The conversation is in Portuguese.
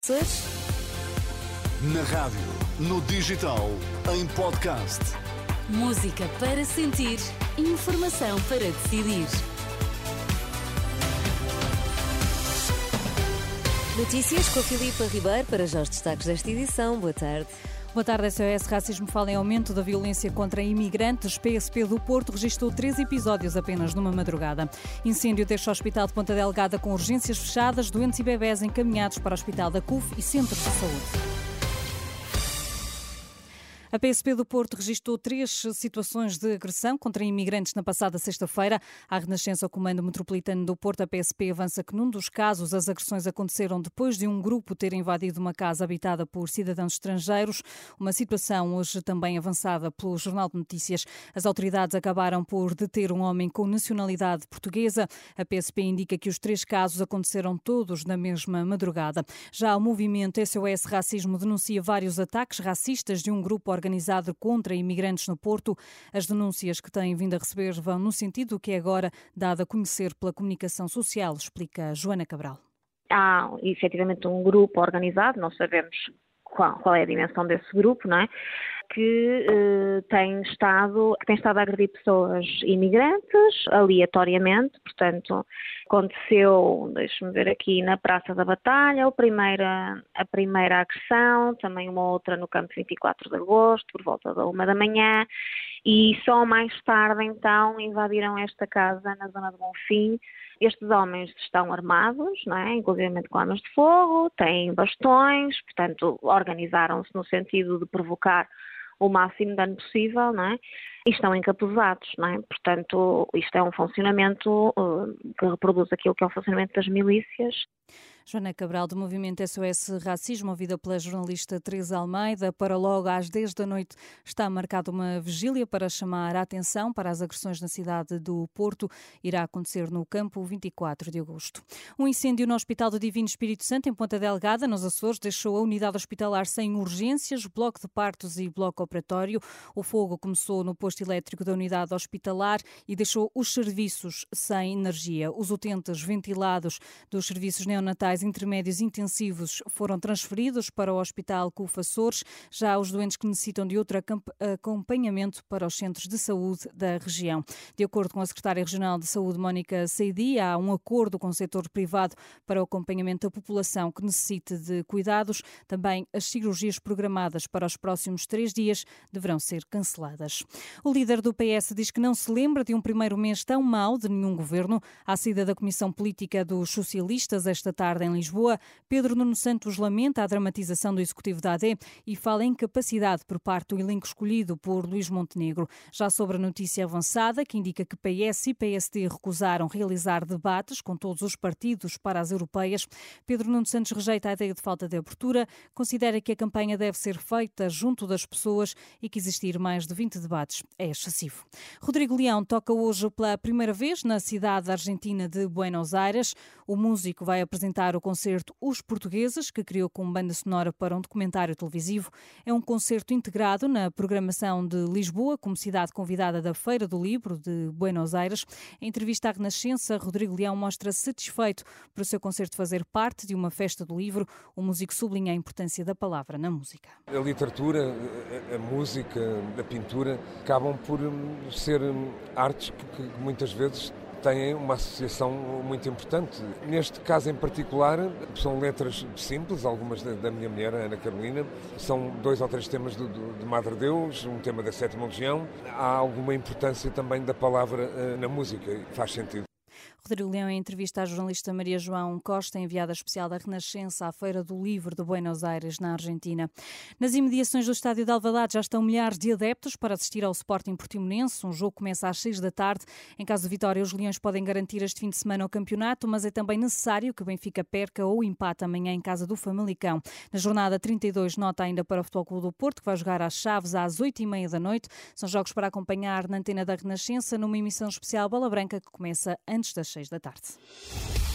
Açores. Na rádio, no digital, em podcast. Música para sentir, informação para decidir. Notícias com a Filipa Ribeiro para já os destaques desta edição. Boa tarde. Boa tarde, SOS Racismo fala em aumento da violência contra imigrantes. PSP do Porto registrou 3 episódios apenas numa madrugada. Incêndio deixa o Hospital de Ponta Delgada com urgências fechadas, doentes e bebés encaminhados para o Hospital da CUF e Centros de Saúde. A PSP do Porto registrou 3 situações de agressão contra imigrantes na passada sexta-feira. À Renascença, o Comando Metropolitano do Porto, a PSP avança que num dos casos as agressões aconteceram depois de um grupo ter invadido uma casa habitada por cidadãos estrangeiros. Uma situação hoje também avançada pelo Jornal de Notícias. As autoridades acabaram por deter um homem com nacionalidade portuguesa. A PSP indica que os 3 casos aconteceram todos na mesma madrugada. Já o movimento SOS Racismo denuncia vários ataques racistas de um grupo organizado contra imigrantes no Porto. As denúncias que têm vindo a receber vão no sentido que é agora dado a conhecer pela comunicação social, explica Joana Cabral. Há efetivamente um grupo organizado, não sabemos qual é a dimensão desse grupo, não é? Que tem estado a agredir pessoas imigrantes aleatoriamente. Portanto, aconteceu, deixe-me ver aqui, na Praça da Batalha, a primeira agressão, também uma outra no Campo 24 de Agosto, por volta da 1 da manhã, e só mais tarde, então, invadiram esta casa na zona de Bonfim. Estes homens estão armados, não é? Inclusive com armas de fogo, têm bastões, portanto, organizaram-se no sentido de provocar o máximo dano possível, não é? E estão encapuzados, não é? Portanto, isto é um funcionamento que reproduz aquilo que é o funcionamento das milícias. Joana Cabral, do movimento SOS Racismo, ouvida pela jornalista Teresa Almeida. Para logo às 10 da noite está marcada uma vigília para chamar a atenção para as agressões na cidade do Porto. Irá acontecer no campo 24 de agosto. Um incêndio no Hospital do Divino Espírito Santo, em Ponta Delgada, nos Açores, deixou a unidade hospitalar sem urgências, bloco de partos e bloco operatório. O fogo começou no posto elétrico da unidade hospitalar e deixou os serviços sem energia. Os utentes ventilados dos serviços neonatais intermédios intensivos foram transferidos para o Hospital CUF Açores. Já os doentes que necessitam de outro acompanhamento para os centros de saúde da região. De acordo com a secretária regional de saúde, Mónica Seidi, há um acordo com o setor privado para o acompanhamento da população que necessite de cuidados. Também as cirurgias programadas para os próximos 3 dias deverão ser canceladas. O líder do PS diz que não se lembra de um primeiro mês tão mau de nenhum governo. À saída da Comissão Política dos Socialistas esta tarde em Lisboa, Pedro Nuno Santos lamenta a dramatização do Executivo da AD e fala em incapacidade por parte do elenco escolhido por Luís Montenegro. Já sobre a notícia avançada, que indica que PS e PSD recusaram realizar debates com todos os partidos para as europeias, Pedro Nuno Santos rejeita a ideia de falta de abertura, considera que a campanha deve ser feita junto das pessoas e que existir mais de 20 debates é excessivo. Rodrigo Leão toca hoje pela primeira vez na cidade argentina de Buenos Aires. O músico vai apresentar o concerto Os Portugueses, que criou como banda sonora para um documentário televisivo. É um concerto integrado na programação de Lisboa, como cidade convidada da Feira do Livro de Buenos Aires. Em entrevista à Renascença, Rodrigo Leão mostra-se satisfeito por o seu concerto fazer parte de uma festa do livro. O músico sublinha a importância da palavra na música. A literatura, a música, a pintura acabam por ser artes que muitas vezes têm uma associação muito importante. Neste caso em particular, são letras simples, algumas da minha mulher, Ana Carolina. São 2 ou 3 temas de Madre Deus, um tema da Sétima Legião. Há alguma importância também da palavra na música, faz sentido. Rodrigo Leão, em entrevista à jornalista Maria João Costa, enviada especial da Renascença à Feira do Livro de Buenos Aires, na Argentina. Nas imediações do estádio de Alvalade já estão milhares de adeptos para assistir ao Sporting Portimonense. Um jogo começa às 6 da tarde. Em caso de vitória, os Leões podem garantir este fim de semana o campeonato, mas é também necessário que o Benfica perca ou empate amanhã em casa do Famalicão. Na jornada 32, nota ainda para o Futebol Clube do Porto, que vai jogar às Chaves às 8h30 da noite. São jogos para acompanhar na antena da Renascença, numa emissão especial Bola Branca, que começa antes das 6 da tarde.